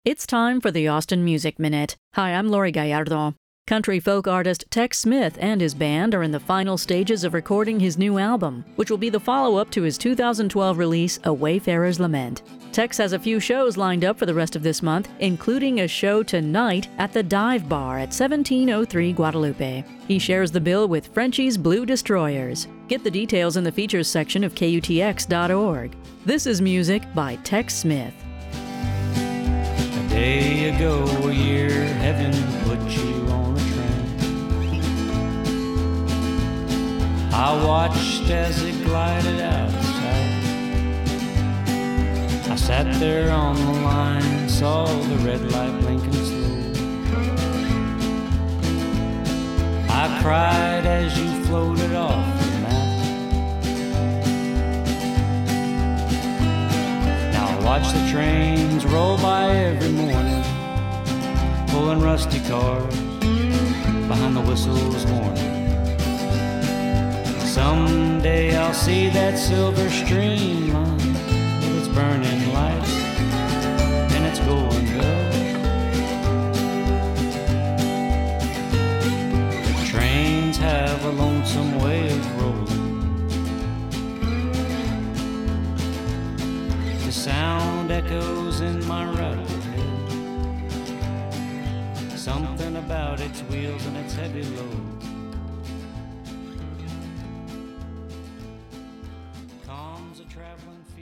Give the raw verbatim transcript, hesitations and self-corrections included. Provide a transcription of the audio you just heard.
It's time for the Austin Music Minute. Hi, I'm Lori Gallardo. Country folk artist Tex Smith and his band are in the final stages of recording his new album, which will be the follow-up to his two thousand twelve release, A Wayfarer's Lament. Tex has a few shows lined up for the rest of this month, including a show tonight at the Dive Bar at seventeen oh three Guadalupe. He shares the bill with Frenchie's Blue Destroyers. Get the details in the features section of K U T X dot org. This is music by Tex Smith. A day ago, a year, heaven put you on a train. I watched as it glided outside. I sat there on the line, saw the red light blinking slow. I cried as you floated off the map. Now I watch the trains roll by every morning, pulling rusty cars behind the whistle's horn. Someday I'll see that silver streamline with its burning lights and its golden bells. The trains have a lonesome way of rolling. The sound echoes in my rattlehead. Something about its wheels and its heavy load calms a traveling